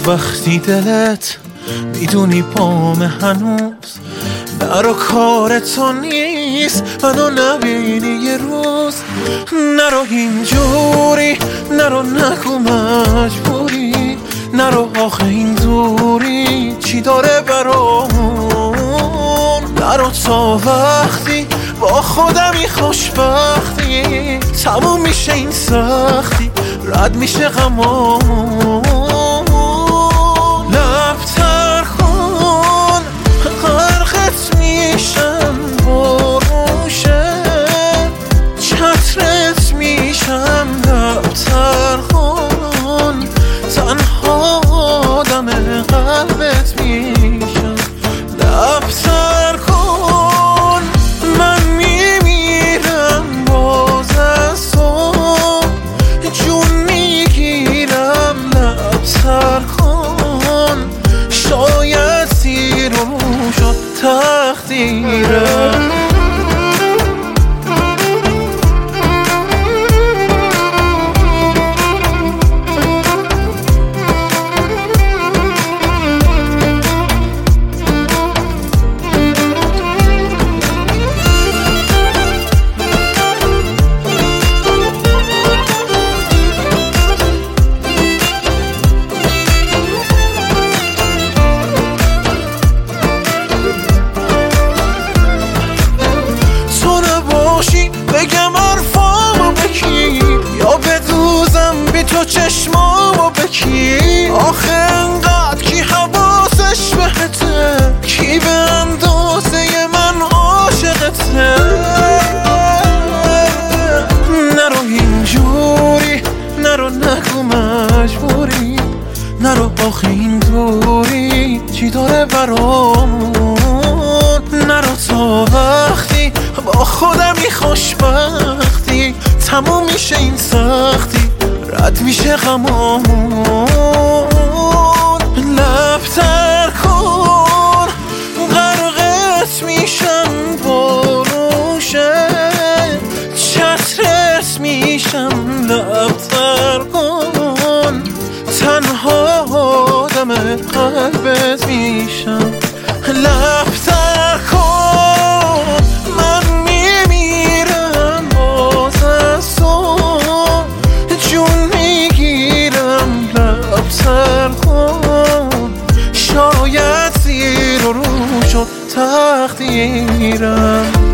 وقتی دلت میدونی پام هنوز نرو کار تو نیست منو نبینی یه روز نرو اینجوری نرو نگو مجبوری نرو آخه این دوری چی داره برامون نرو تا وقتی با خودمی خوشبختی تموم میشه این سختی رد میشه غمامون لبتر کن غرقت میشم بروشه چترت میشم لبتر کن تنها آدم قلبت میشم لبتر کن من میمیرم باز از تو جون میگیرم لبتر کن شاید زیر و رو شد تقدیرم بگم حرفامو بکی یا بدوزم بی تو چشمامو بکی آخه انقدر کی حواسش بهته کی به اندازه من عاشقته نرو اینجوری نرو نگو مجبوری نرو آخه این دوری چی داره برامون نرو تا وقتی با خودمی خوشبختی تموم میشه این سختی رد میشه غمامون لبتر کن غرقت میشم بروشه چترت میشم لبتر کن تنها آدم قلبت میشم لبتر کن من میمیرم باز از تو جون میگیرم لبتر کن شاید زیر و رو شد تقدیرم